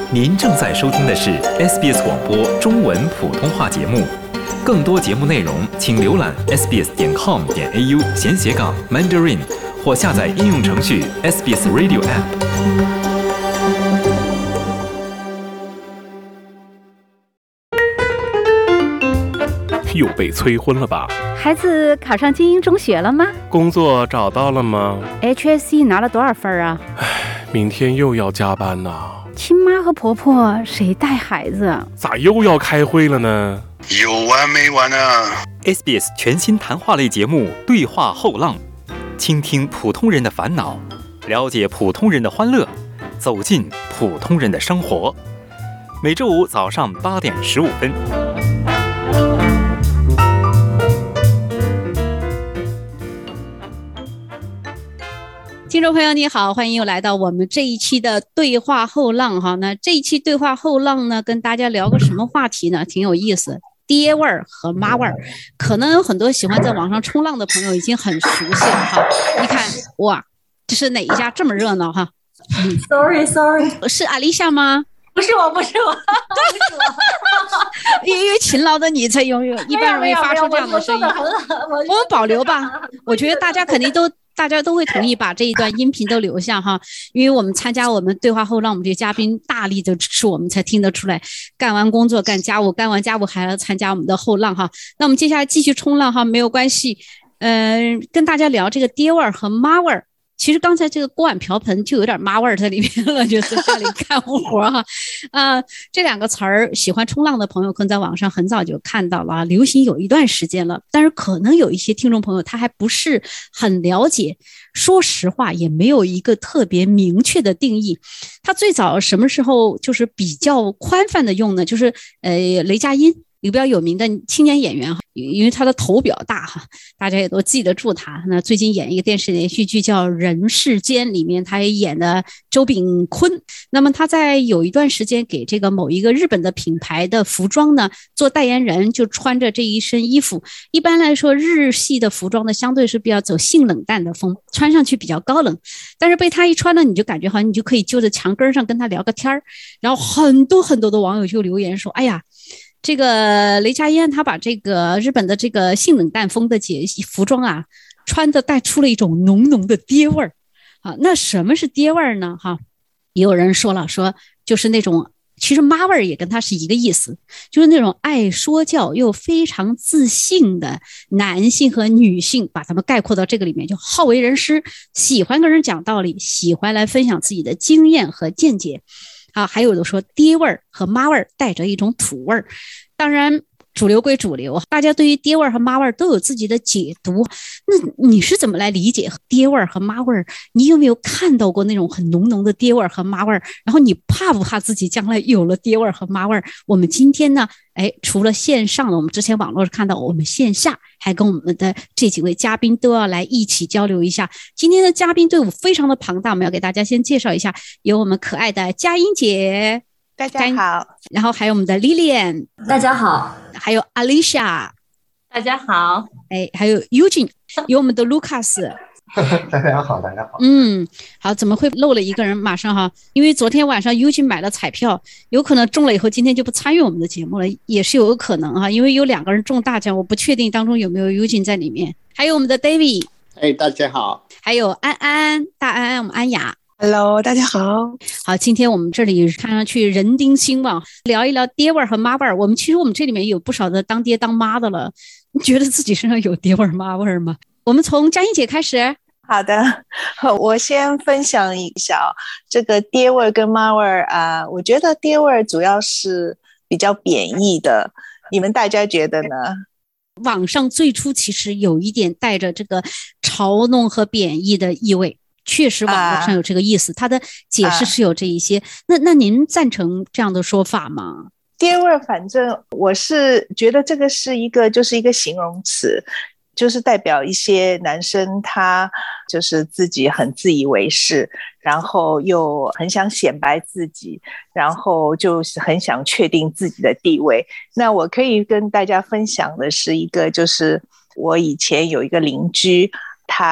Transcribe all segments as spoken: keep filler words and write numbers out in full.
您正在收听的是 S B S 广播中文普通话节目。更多节目内容，请浏览 s b s 点 com 点 a u 闲斜杠 Mandarin， 或下载应用程序 S B S Radio App。 又被催婚了吧？ 孩子考上精英中学了吗？ 工作找到了吗？ H S C 拿了多少分啊？ 唉，明天又要加班呐。 亲妈和婆婆谁带孩子？ 咋又要开会了呢？ 有完没完啊 S B S 全新谈话类节目《对话后浪》，倾听普通人的烦恼，了解普通人的欢乐，走进普通人的生活。每周五早上八点十五分。 听众朋友你好，欢迎又来到我们这一期的对话后浪哈。那这一期对话后浪呢，跟大家聊个什么话题呢？挺有意思，爹味儿和妈味儿。可能有很多喜欢在网上冲浪的朋友已经很熟悉了哈。你看，哇，这是哪一家这么热闹哈？ Sorry Sorry， 是阿丽夏吗？ 不是我，不是我， 因为勤劳的你才拥有，一般容易发出这样的声音。我们保留吧，我觉得大家肯定都，大家都会同意把这一段音频都留下哈，因为我们参加我们对话后，让我们这些嘉宾大力的支持我们，才听得出来。干完工作干家务，干完家务还要参加我们的后浪哈。那我们接下来继续冲浪哈，没有关系。嗯、呃，跟大家聊这个爹味儿和妈味儿。其实刚才这个锅碗瓢盆就有点妈味儿在里面了，就是家里干活哈，啊、呃，这两个词儿，喜欢冲浪的朋友可能在网上很早就看到了，流行有一段时间了，但是可能有一些听众朋友他还不是很了解，说实话也没有一个特别明确的定义。他最早什么时候就是比较宽泛的用呢？就是呃雷佳音。一个比较有名的青年演员哈，因为他的头比较大哈，大家也都记得住他。那最近演一个电视连续剧叫《人世间》，里面他也演的周秉昆。那么他在有一段时间给这个某一个日本的品牌的服装呢做代言人，就穿着这一身衣服。一般来说，日系的服装呢相对是比较走性冷淡的风，穿上去比较高冷。但是被他一穿呢，你就感觉好像你就可以就着墙根上跟他聊个天儿。然后很多很多的网友就留言说：“哎呀。”这个雷佳音他把这个日本的这个性冷淡风的节服装啊，穿的带出了一种浓浓的爹味儿啊。那什么是爹味儿呢？哈，也有人说了，说就是那种其实妈味儿也跟他是一个意思，就是那种爱说教又非常自信的男性和女性，把他们概括到这个里面，就好为人师，喜欢跟人讲道理，喜欢来分享自己的经验和见解。啊，还有的说爹味儿和妈味儿带着一种土味儿，当然主流归主流，大家对于爹味儿和妈味儿都有自己的解读。那你是怎么来理解爹味儿和妈味儿？你有没有看到过那种很浓浓的爹味儿和妈味儿？然后你怕不怕自己将来有了爹味儿和妈味儿？我们今天呢，哎，除了线上的，我们之前网络看到，我们线下还跟我们的这几位嘉宾都要来一起交流一下。今天的嘉宾队伍非常的庞大，我们要给大家先介绍一下，有我们可爱的佳音姐， 大家好， 然后还有我们的 Lilian， 大家好， 还有 Alicia， 大家好， 哎，还有 Eugene， 有我们的 Lucas。 大家好，大家好。 嗯，好，怎么会漏了一个人？马上哈，因为昨天晚上 Eugene 买了彩票，有可能中了以后，今天就不参与我们的节目了，也是有可能哈，因为有两个人中大奖，我不确定当中有没有 Eugene 在里面。还有我们的 David， 哎，大家好。 还有安安，大安安，我们安雅。 Hello， 大家好。 好，今天我们这里看上去人丁兴旺，聊一聊爹味儿和妈味儿。我们其实我们这里面有不少的当爹当妈的了，你觉得自己身上有爹味儿妈味儿吗？我们从佳音姐开始。 好的，我先分享一下这个爹味儿跟妈味儿啊，我觉得爹味儿主要是比较贬义的，你们大家觉得呢？ 网上最初其实有一点带着这个嘲弄和贬义的意味。确实网络上有这个意思，他、啊、的解释是有这一些。啊、那那您赞成这样的说法吗？ 爹味儿，反正我是觉得这个是一个就是一个形容词，就是代表一些男生他就是自己很自以为是，然后又很想显摆自己，然后就是很想确定自己的地位。那我可以跟大家分享的是一个，就是我以前有一个邻居，他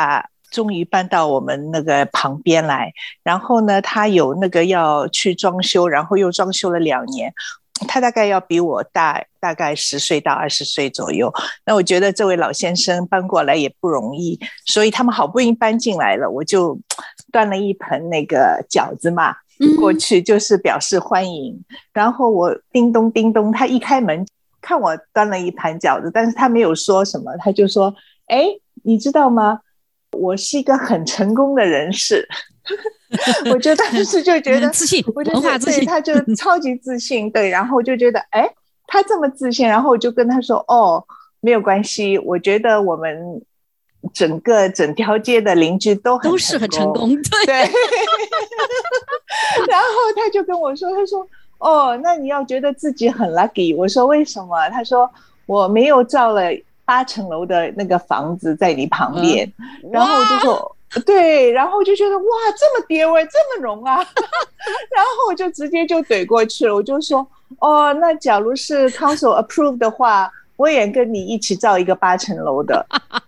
终于搬到我们那个旁边来，然后呢，他有那个要去装修，然后又装修了两年。他大概要比我大大概十岁到二十岁左右。那我觉得这位老先生搬过来也不容易，所以他们好不容易搬进来了，我就端了一盆那个饺子嘛，过去就是表示欢迎。嗯、然后我叮咚叮咚，他一开门看我端了一盘饺子，但是他没有说什么，他就说：“哎，你知道吗？我是一个很成功的人士。”我就当时就觉得自信， 我就文化自信， 对，他就超级自信，对，然后我就觉得，哎，他这么自信，然后我就跟他说，哦，没有关系，我觉得我们整个整条街的邻居都很都是很成功，对。 对然后他就跟我说，他说，哦，那你要觉得自己很 lucky。我说为什么？他说我没有造了八层楼的那个房子在你旁边，嗯、然后我就说。对，然后我就觉得哇，这么爹味，这么浓啊，然后我就直接就怼过去了，我就说哦，那假如是 council approve 的话，我也跟你一起造一个八层楼的。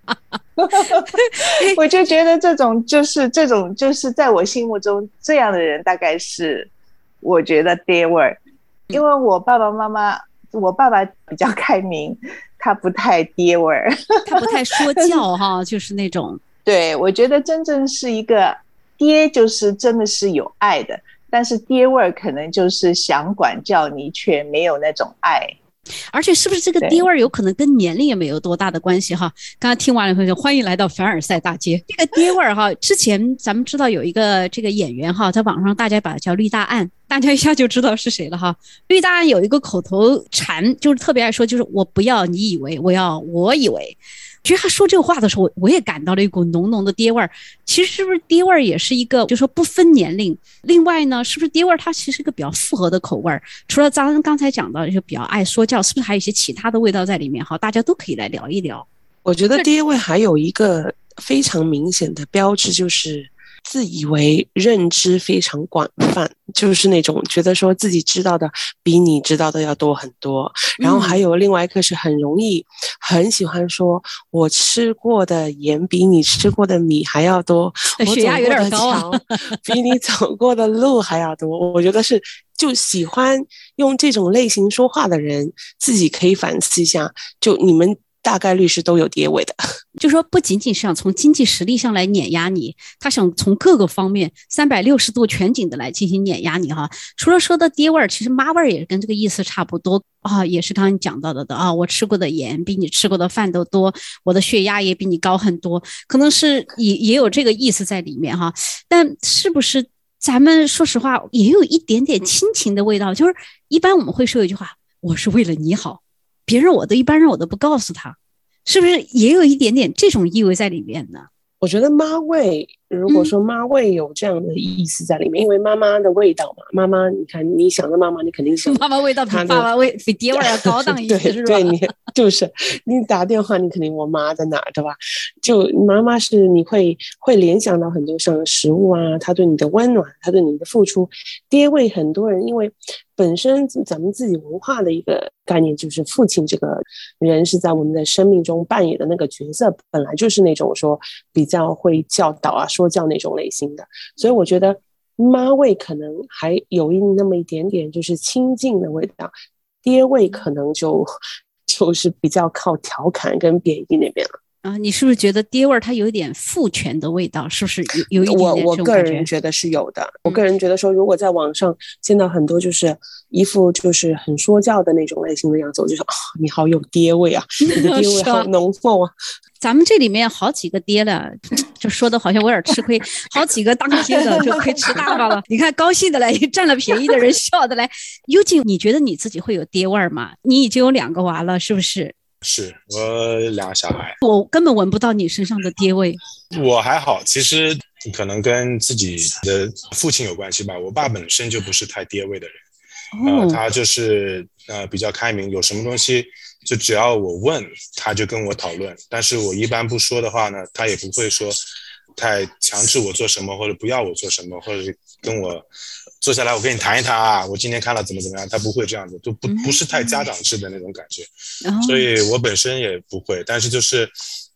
我就觉得这种就是这种就是在我心目中这样的人大概是我觉得爹味儿，因为我爸爸妈妈，我爸爸比较开明，他不太爹味儿， 他不太说教哈，就是那种。 对，我觉得真正是一个爹，就是真的是有爱的，但是爹味儿可能就是想管教你，却没有那种爱。 而且是不是这个爹味儿有可能跟年龄也没有多大的关系哈？刚刚听完了以后就欢迎来到凡尔赛大街。这个爹味儿哈，之前咱们知道有一个这个演员哈，在网上大家把它叫绿大案，大家一下就知道是谁了哈。绿大案有一个口头禅，就是特别爱说，就是我不要你以为，我要我以为。觉得他说这个话的时候，我也感到了一股浓浓的爹味儿。其实是不是爹味儿也是一个，就是说不分年龄。另外呢，是不是爹味儿它其实是一个比较复合的口味儿？除了咱刚才讲到就比较爱说教，是不是还有一些其他的味道在里面？哈，大家都可以来聊一聊。 我觉得爹味还有一个非常明显的标志，就是自以为认知非常广泛，就是那种觉得说自己知道的比你知道的要多很多。然后还有另外一个是很容易很喜欢说我吃过的盐比你吃过的米还要多， 血压有点高啊， 我走过的桥比你走过的路还要多。我觉得是就喜欢用这种类型说话的人自己可以反思一下，就你们大概率是都有爹味的。 就说不仅仅是想从经济实力上来碾压你，他想从各个方面三百六十度全景的来进行碾压你哈。除了说的爹味儿，其实妈味儿也跟这个意思差不多啊，也是刚刚讲到的的啊，我吃过的盐比你吃过的饭都多，我的血压也比你高很多，可能是也也有这个意思在里面哈。但是不是咱们说实话也有一点点亲情的味道？就是一般我们会说一句话，我是为了你好，别人我都一般人我都不告诉他。是不是也有一点点这种意味在里面呢？ 我觉得妈味，如果说妈味有这样的意思在里面，嗯、因为妈妈的味道嘛，妈妈，你看你想的妈妈，你肯定想妈妈味道比爸爸味比爹味要高档一些， 对是吧？ 对，你就是你打电话，你肯定我妈在哪儿，对吧？就妈妈是你会会联想到很多像食物啊，她对你的温暖，她对你的付出。爹味很多人因为本身咱们自己文化的一个概念，就是父亲这个人是在我们的生命中扮演的那个角色，本来就是那种说比较会教导啊、说教那种类型的，所以我觉得妈味可能还有一那么一点点就是亲近的味道，爹味可能就就是比较靠调侃跟贬义那边了。 啊，你是不是觉得爹味儿它有一点父权的味道？是不是有有一点点这种感觉？ 我我个人觉得是有的。我个人觉得说，如果在网上见到很多就是一副就是很说教的那种类型的样子，我就说、哦、你好有爹味啊，你的爹味好浓厚啊。 咱们这里面好几个爹了，就说的好像我有点吃亏，好几个当爹的就亏吃大发了。你看高兴的来，占了便宜的人笑的来。究竟你觉得你自己会有爹味吗？你已经有两个娃了，是不是？ 是我两个小孩， 我根本闻不到你身上的爹味。 我还好，其实可能跟自己的父亲有关系吧。我爸本身就不是太爹味的人，哦、呃，他就是呃比较开明，有什么东西就只要我问，他就跟我讨论。但是我一般不说的话呢，他也不会说太强制我做什么，或者不要我做什么，或者是跟我坐下来我跟你谈一谈啊，我今天看了怎么怎么样，他不会这样子，就不不是太家长制的那种感觉，嗯、所以我本身也不会。但是就是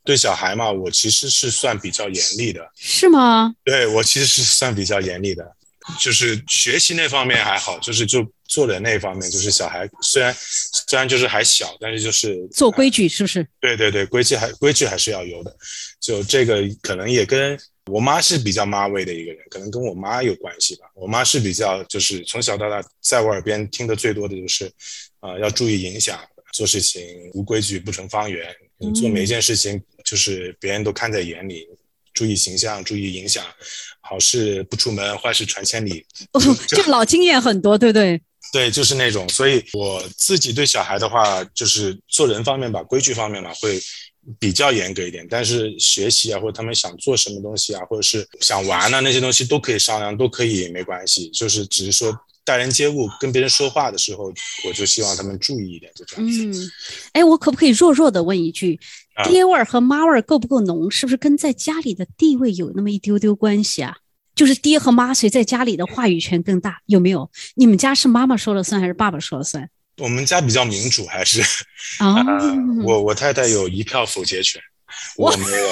对小孩嘛，我其实是算比较严厉的。 是吗？ 对，我其实是算比较严厉的，就是学习那方面还好，就是就做人那方面，就是小孩虽然虽然就是还小，但是就是做规矩是不是？ 呃、对对对，规矩还规矩还是要有的。就这个可能也跟我妈是比较妈味的一个人，可能跟我妈有关系吧。我妈是比较就是从小到大在我耳边听的最多的就是，呃，要注意影响，做事情无规矩不成方圆，你做每一件事情就是别人都看在眼里，注意形象，注意影响，好事不出门，坏事传千里。 哦，这老经验很多，对不对？ 对，就是那种。所以我自己对小孩的话，就是做人方面吧，规矩方面吧，会比较严格一点，但是学习啊，或者他们想做什么东西啊，或者是想玩啊，那些东西都可以商量，都可以没关系，就是只是说待人接物跟别人说话的时候，我就希望他们注意一点，就这样子。 嗯，哎，我可不可以弱弱的问一句，啊、爹味儿和妈味儿够不够浓？是不是跟在家里的地位有那么一丢丢关系啊？就是爹和妈谁在家里的话语权更大，有没有？你们家是妈妈说了算还是爸爸说了算？ 我们家比较民主，还是、哦呃、我我太太有一票否决权，我没有。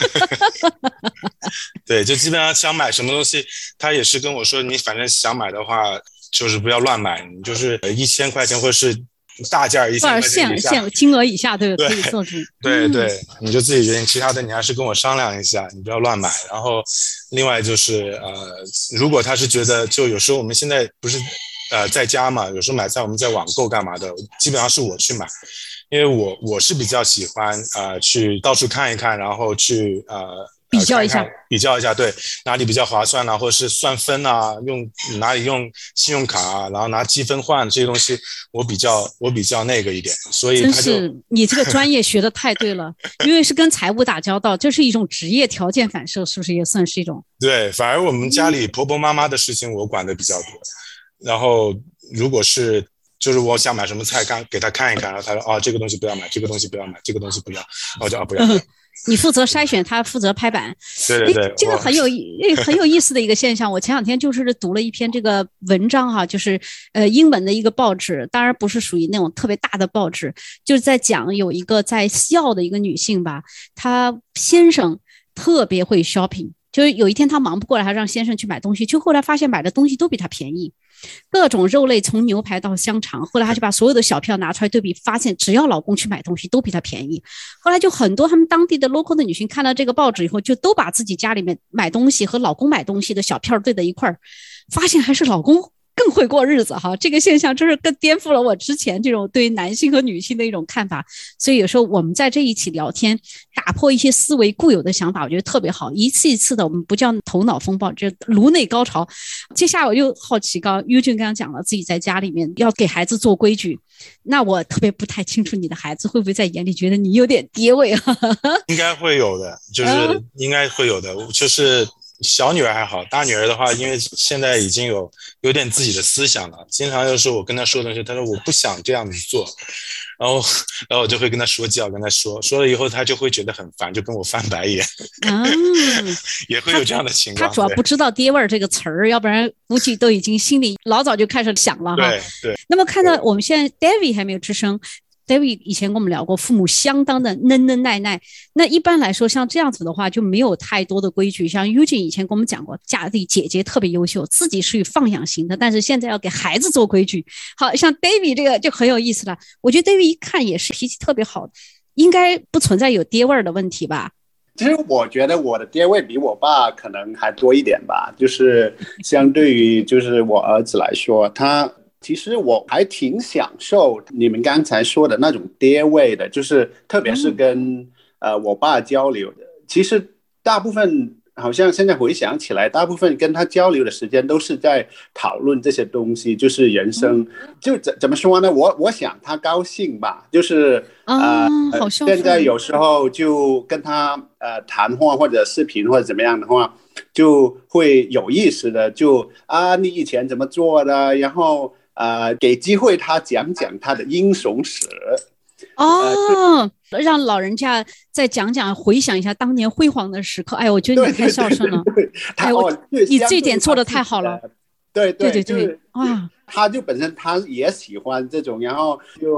对，就基本上想买什么东西，她也是跟我说，你反正想买的话，就是不要乱买，你就是一千块钱或者是大件一千块钱以下， 限金额以下对可以做主。 对对、嗯，你就自己决定，其他的你还是跟我商量一下，你不要乱买。然后另外就是呃，如果他是觉得，就有时候我们现在不是呃在家嘛，有时候买菜我们在网购干嘛的，基本上是我去买，因为我我是比较喜欢呃去到处看一看，然后去呃。 比较一下、呃看看， 比较一下，对，哪里比较划算啊，或者是算分啊，用哪里用信用卡啊，然后拿积分换这些东西，我比较我比较那个一点，所以他就真是你这个专业学的太对了，因为是跟财务打交道，这是一种职业条件反射，是不是也算是一种？ 对，反而我们家里婆婆妈妈的事情我管的比较多，然后如果是就是我想买什么菜，看给他看一看，然后他说哦这个东西不要买，这个东西不要买，这个东西不要，我就啊不要。嗯你负责筛选，他负责拍板。 对对对， 这个很有很有意思的一个现象。我前两天就是读了一篇这个文章哈，就是呃英文的一个报纸，当然不是属于那种特别大的报纸，就是在讲有一个在校的一个女性吧，她先生特别会 shopping， 就是有一天她忙不过来，她让先生去买东西，就后来发现买的东西都比她便宜。各种肉类从牛排到香肠，后来他就把所有的小票拿出来对比，发现只要老公去买东西都比他便宜。后来就很多他们当地的 local 的女性看到这个报纸以后，就都把自己家里面买东西和老公买东西的小票对在一块儿，发现还是老公更会过日子哈。这个现象真是更颠覆了我之前这种对男性和女性的一种看法。所以有时候我们在这一起聊天，打破一些思维固有的想法，我觉得特别好。一次一次的，我们不叫头脑风暴，这颅内高潮。接下来我就好奇，刚优俊刚刚讲了自己在家里面要给孩子做规矩，那我特别不太清楚你的孩子会不会在眼里觉得你有点爹味啊？ 应该会有的，就是应该会有的，就是小女儿还好，大女儿的话，因为现在已经有有点自己的思想了，经常就是我跟她说东西，她说我不想这样子做，然后然后我就会跟她说教，跟她说说了以后，她就会觉得很烦，就跟我翻白眼，啊、也会有这样的情况。 她主要不知道爹味儿这个词儿，要不然估计都已经心里老早就开始想了哈。 对对。 那么看到我们现在 David 还没有吱声。David 以前跟我们聊过，父母相当的嫩嫩耐耐。那一般来说，像这样子的话，就没有太多的规矩。像 Eugene 以前跟我们讲过，家里姐姐特别优秀，自己属于放养型的，但是现在要给孩子做规矩。好像 David 这个就很有意思了。我觉得 David 一看也是脾气特别好，应该不存在有爹味儿的问题吧？ 其实我觉得我的爹味比我爸可能还多一点吧，就是相对于就是我儿子来说，他。其实我还挺享受你们刚才说的那种爹味的，就是特别是跟、嗯、呃我爸交流的。其实大部分好像现在回想起来，大部分跟他交流的时间都是在讨论这些东西，就是人生，嗯、就怎怎么说呢？我我想他高兴吧，就是啊、呃哦， 现在有时候就跟他呃谈话或者视频或者怎么样的话，就会有意识的就啊你以前怎么做的，然后。呃，给机会他讲讲他的英雄史哦、呃，让老人家再讲讲，回想一下当年辉煌的时刻。哎，我觉得你太孝顺了， 对对对对哎，我你这点做得太好了。 对对对对对， 哇，他就本身他也喜欢这种，然后就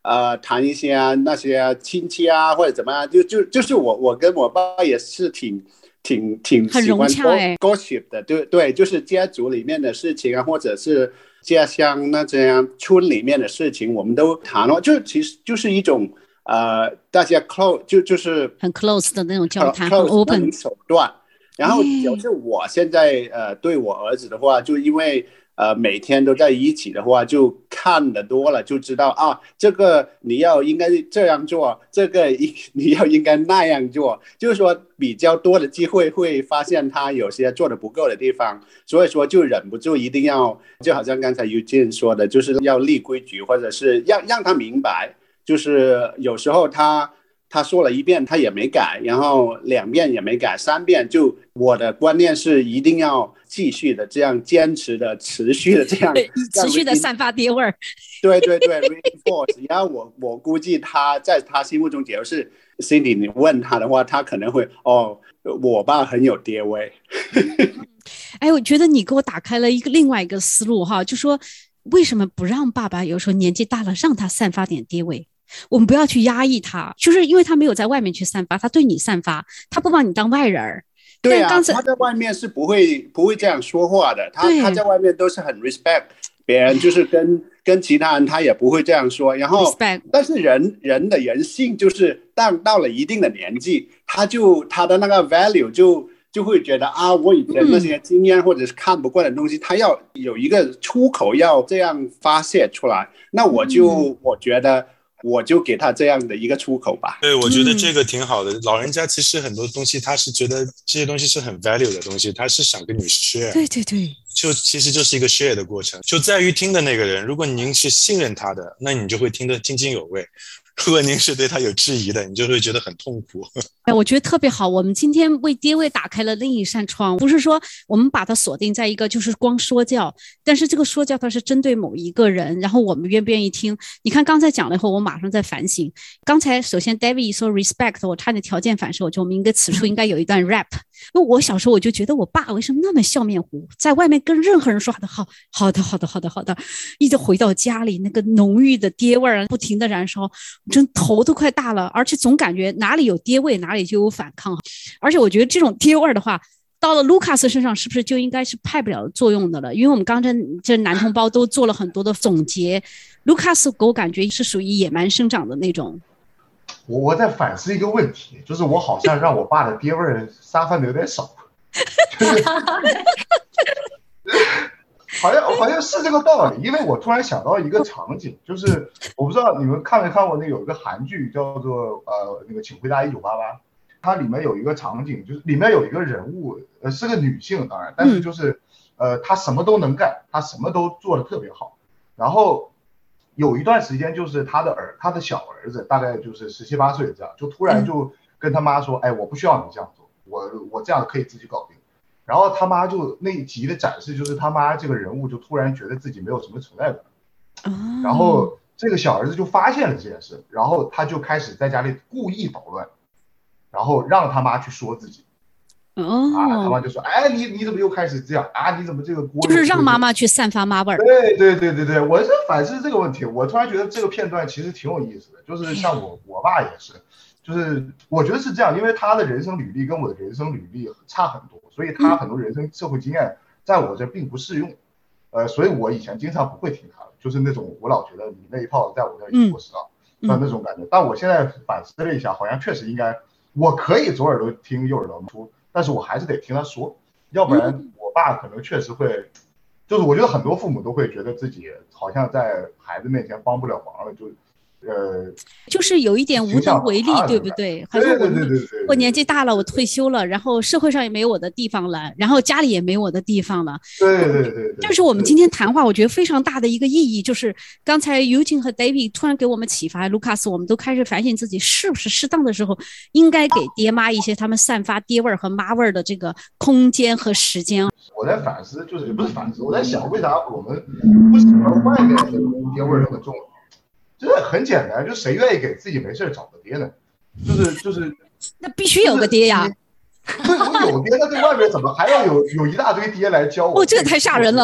呃谈一些、啊、那些亲戚啊或者怎么样，就就就是我我跟我爸也是挺挺挺喜欢 gossip 的，对对，就是家族里面的事情啊，或者是家乡那这样村里面的事情，我们都谈了，就其实就是一种呃大家 close 就就是很 close 的那种交谈，很 open 手段。然后就是我现在呃对我儿子的话，就因为呃每天都在一起的话，就看得多了，就知道啊，这个你要应该这样做，这个你要应该那样做，就是说比较多的机会会发现他有些做的不够的地方，所以说就忍不住一定要，就好像刚才 Eugene 说的，就是要立规矩，或者是让让他明白，就是有时候他。他说了一遍他也没改，然后两遍也没改，三遍，就我的观念是一定要继续的这样坚持的持续的这样持续的散发爹味儿。 对对对 reinforce。 然后我我估计他在他心目中，假如是 Cindy 你问他的话，他可能会哦我爸很有爹味。 哎，我觉得你给我打开了一个另外一个思路哈，就说为什么不让爸爸有时候年纪大了让他散发点爹味，我们不要去压抑他，就是因为他没有在外面去散发，他对你散发，他不把你当外人。 对啊，他在外面是不会不会这样说话的，他他在外面都是很 respect 别人，就是跟跟其他人他也不会这样说。然后，但是人人的人性就是到到了一定的年纪，他就他的那个 value 就就会觉得啊，我以前那些经验或者是看不惯的东西，嗯、他要有一个出口，要这样发泄出来。那我就、嗯、我觉得。我就给他这样的一个出口吧。 对，我觉得这个挺好的。嗯、老人家其实很多东西，他是觉得这些东西是很 value 的东西，他是想跟你 share。 对对对， 就其实就是一个 share 的过程，就在于听的那个人，如果您是信任他的，那你就会听得津津有味。如果您是对他有质疑的，你就会觉得很痛苦。 哎，我觉得特别好，我们今天为爹味打开了另一扇窗，不是说我们把它锁定在一个就是光说教，但是这个说教它是针对某一个人，然后我们愿不愿意听。你看刚才讲了以后，我马上在反省。刚才首先 David 说 respect， 我差点条件反射，我就我们应该此处应该有一段 rap。因为我小时候我就觉得我爸为什么那么笑面虎，在外面跟任何人说的好好的好的好的好的，一直回到家里那个浓郁的爹味儿不停的燃烧，真头都快大了，而且总感觉哪里有爹味哪里就有反抗。而且我觉得这种爹味的话到了卢卡斯身上是不是就应该是派不了作用的了？因为我们刚才这男同胞都做了很多的总结，卢卡斯给我感觉是属于野蛮生长的那种。 我我在反思一个问题，就是我好像让我爸的爹味儿撒饭的有点少，就是、好像好像是这个道理。因为我突然想到一个场景，就是我不知道你们看没看过那有一个韩剧叫做呃那个请回答一九八八，它里面有一个场景，就是里面有一个人物呃是个女性，当然，但是就是呃她什么都能干，她什么都做得特别好，然后。有一段时间，就是他的儿，他的小儿子大概就是十七八岁这样，就突然就跟他妈说：“哎，我不需要你这样做，我我这样可以自己搞定。”然后他妈就那一集的展示，就是他妈这个人物就突然觉得自己没有什么存在感，然后这个小儿子就发现了这件事，然后他就开始在家里故意捣乱，然后让他妈去说自己。 哦， 啊，他妈就说：“哎，你你怎么又开始这样啊？你怎么这个锅？” 就是让妈妈去散发妈味儿。 对对对对对，我是反思这个问题。我突然觉得这个片段其实挺有意思的，就是像我我爸也是，就是我觉得是这样，因为他的人生履历跟我的人生履历差很多，所以他很多人生社会经验在我这并不适用。呃，所以我以前经常不会听他的，就是那种我老觉得你那一套在我这里过时了，那、嗯、那种感觉。但我现在反思了一下，好像确实应该，我可以左耳朵听右耳朵出。但是我还是得听他说，要不然我爸可能确实会，就是我觉得很多父母都会觉得自己好像在孩子面前帮不了忙了，就呃， 就是有一点无能为力，对不对？好像我我年纪大了，我退休了，然后社会上也没有我的地方了，然后家里也没有我的地方了。 对对对对。 这是我们今天谈话，我觉得非常大的一个意义，就是刚才 Eugene 和 David 突然给我们启发，卢卡斯，我们都开始反省自己是不是适当的时候应该给爹妈一些他们散发爹味儿和妈味儿的这个空间和时间。 我在反思，就是也不是反思，我在想为啥我们不喜欢外面的爹味儿那么重？就是很简单，就谁愿意给自己没事找个爹呢？就是就是， 那必须有个爹呀。 对，我有爹，那在外面怎么还要有有一大堆爹来教我？ 哦，这个太吓人了。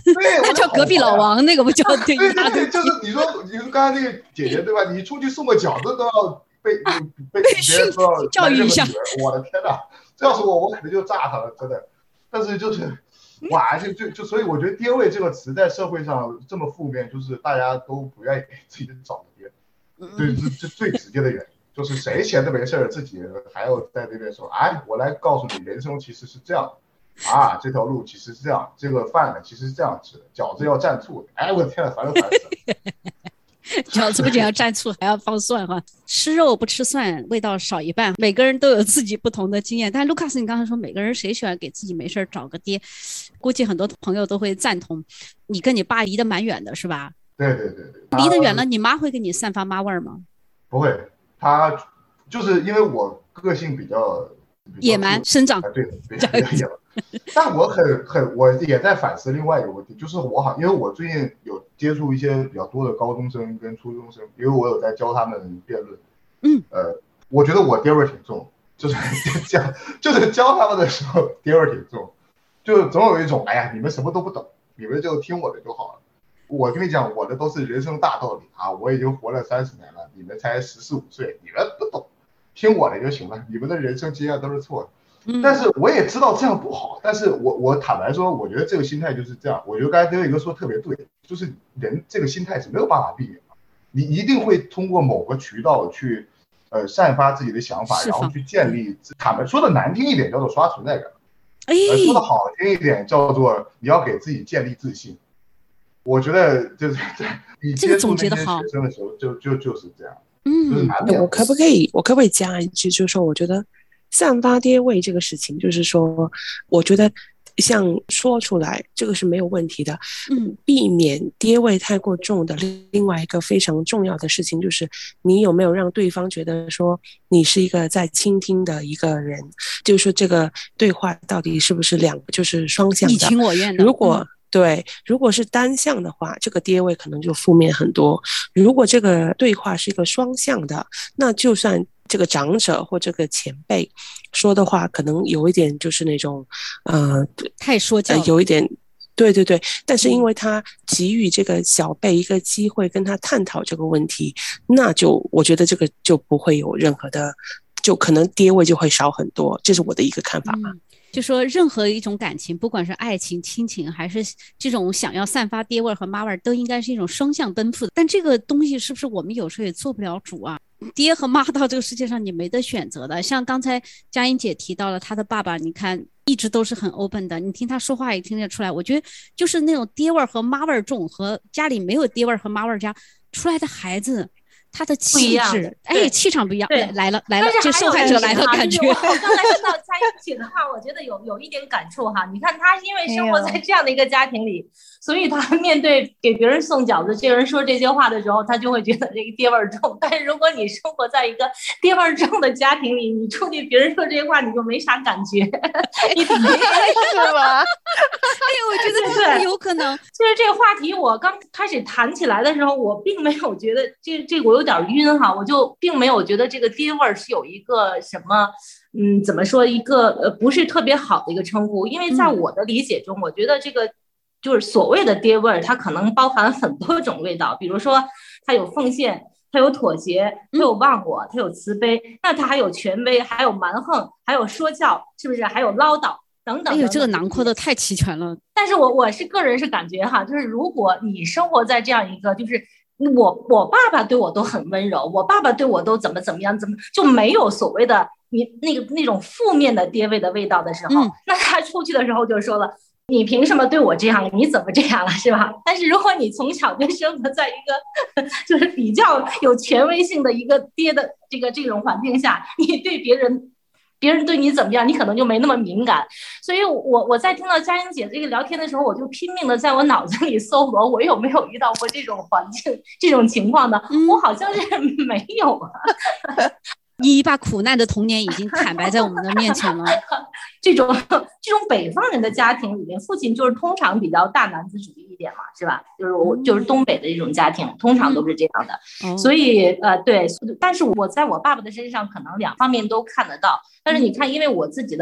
对， 他叫隔壁老王，那个不叫对对对对，就是你说你说刚才那个姐姐对吧？你出去送个饺子都要被被别人说教育一下， 我的天哪！这要是我，我肯定就炸他了，真的。但是就是，哇，就就就，所以我觉得爹味这个词在社会上这么负面，就是大家都不愿意给自己找个爹，对，这这最直接的原因，就是谁闲着没事儿，自己还要在那边说，哎，我来告诉你，人生其实是这样的，啊，这条路其实是这样，这个饭呢其实是这样吃的，饺子要蘸醋，哎，我的天呐，烦都烦死了。 饺子不仅要蘸醋，还要放蒜哈。吃肉不吃蒜，味道少一半。每个人都有自己不同的经验。但卢卡斯，你刚才说每个人谁喜欢给自己没事找个爹，估计很多朋友都会赞同。你跟你爸离得蛮远的是吧？ 对对对对。 离得远了，你妈会给你散发妈味吗？ 不会，她就是因为我个性比较野蛮生长， 对，比较野蛮。但我很很，我也在反思另外一个问题，就是我好，因为我最近有接触一些比较多的高中生跟初中生，因为我有在教他们辩论， 嗯， 呃，我觉得我爹味挺重，就是教就是教他们的时候爹味挺重，就总有一种，哎呀，你们什么都不懂，你们就听我的就好了。我跟你讲，我的都是人生大道理啊，我已经活了三十年了，你们才十四五岁，你们不懂，听我的就行了，你们的人生经验都是错的。但是我也知道这样不好，但是我我坦白说，我觉得这个心态就是这样。我觉得刚才德伟哥说特别对，就是人这个心态是没有办法避免的，你一定会通过某个渠道去，呃，散发自己的想法，然后去建立。坦白说的难听一点叫做刷存在感， 哎， 说的好听一点叫做你要给自己建立自信。我觉得就是你接触那些学生的时候，就就就是这样。 嗯， 就是难免。 我可不可以，我可不可以加一句，就是说，我觉得散发爹味这个事情，就是说，我觉得像说出来，这个是没有问题的。 嗯， 避免爹味太过重的另外一个非常重要的事情，就是你有没有让对方觉得说你是一个在倾听的一个人，就是说这个对话到底是不是两个，就是双向的， 你情我愿的。 如果、 嗯对，如果是单向的话，这个爹味可能就负面很多。如果这个对话是一个双向的，那就算这个长者或这个前辈说的话，可能有一点就是那种，呃， 太说教、 呃，有一点，对对对。但是因为他给予这个小辈一个机会跟他探讨这个问题，那就我觉得这个就不会有任何的，就可能爹味就会少很多。这是我的一个看法嘛。 嗯，就说任何一种感情，不管是爱情、亲情，还是这种想要散发爹味和妈味，都应该是一种双向奔赴的。但这个东西是不是我们有时候也做不了主啊？爹和妈到这个世界上你没得选择的。像刚才佳音姐提到了她的爸爸，你看一直都是很 open 的，你听他说话也听得出来。我觉得就是那种爹味和妈味重，和家里没有爹味和妈味家出来的孩子，他的气质，哎，气场不一样。 对， 来了来了，这受害者来的感觉。 我刚才听到佳音姐的话，我觉得有有一点感触哈。你看他因为生活在这样的一个家庭里，所以他面对给别人送饺子，这个人说这些话的时候，他就会觉得这个爹味重。但是如果你生活在一个爹味重的家庭里，你出去别人说这些话，你就没啥感觉。你是吗？ 哎呦，我觉得有可能。 就是这个话题，我刚开始谈起来的时候，我并没有觉得这这个我有点晕哈，我就并没有觉得这个爹味儿是有一个什么，嗯，怎么说一个呃不是特别好的一个称呼，因为在我的理解中，我觉得这个就是所谓的爹味儿，它可能包含很多种味道，比如说它有奉献，它有妥协，它有忘我，它有慈悲，那它还有权威，还有蛮横，还有说教，是不是？还有唠叨。等等等等， 哎呦，这个囊括的太齐全了。 但是我我是个人是感觉哈，就是如果你生活在这样一个，就是我我爸爸对我都很温柔，我爸爸对我都怎么怎么样，怎么就没有所谓的你那个那种负面的爹味的味道的时候，嗯、那他出去的时候就说了，你凭什么对我这样？你怎么这样了，是吧？但是如果你从小就生活在一个就是比较有权威性的一个爹的这个这种环境下，你对别人。别人对你怎么样，你可能就没那么敏感。所以我我在听到佳音姐这个聊天的时候，我就拼命的在我脑子里搜罗，我有没有遇到过这种环境、这种情况呢？嗯、我好像是没有啊。 你把苦难的童年已经坦白在我们的面前了。 这种这种北方人的家庭里面，父亲就是通常比较大男子主义一点嘛，是吧？就是我就是东北的这种家庭，通常都是这样的。嗯、所以呃，对，但是我在我爸爸的身上可能两方面都看得到。但是你看，因为我自己的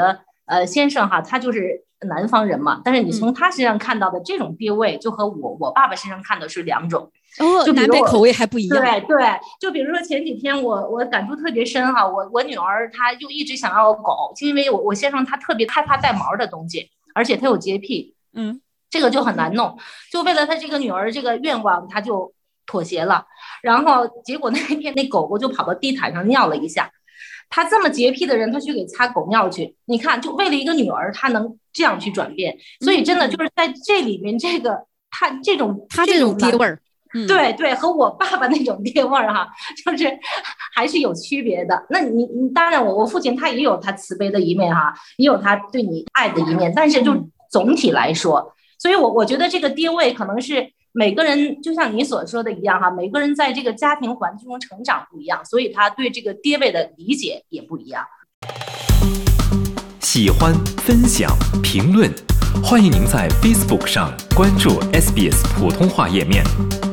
呃先生哈，他就是南方人嘛，但是你从他身上看到的这种爹味，就和我我爸爸身上看的是两种。 哦，南北口味还不一样。 对对，就比如说前几天我我感触特别深哈，我我女儿她就一直想要狗，就因为我我先生他特别害怕带毛的东西，而且他有洁癖， 嗯， 这个就很难弄。就为了他这个女儿这个愿望，他就妥协了。然后结果那天那狗狗就跑到地毯上尿了一下。他这么洁癖的人，他去给擦狗尿去，你看，就为了一个女儿，他能这样去转变。所以真的就是在这里面，这个他这种他这种爹味儿。 嗯、对对，和我爸爸那种爹味儿哈，就是还是有区别的。那你你当然我我父亲他也有他慈悲的一面哈，也有他对你爱的一面，但是就总体来说，所以我我觉得这个爹味可能是每个人，就像你所说的一样哈，每个人在这个家庭环境中成长不一样，所以他对这个爹味的理解也不一样。 喜欢、分享、评论，欢迎您在 Facebook 上关注 S B S 普通话页面。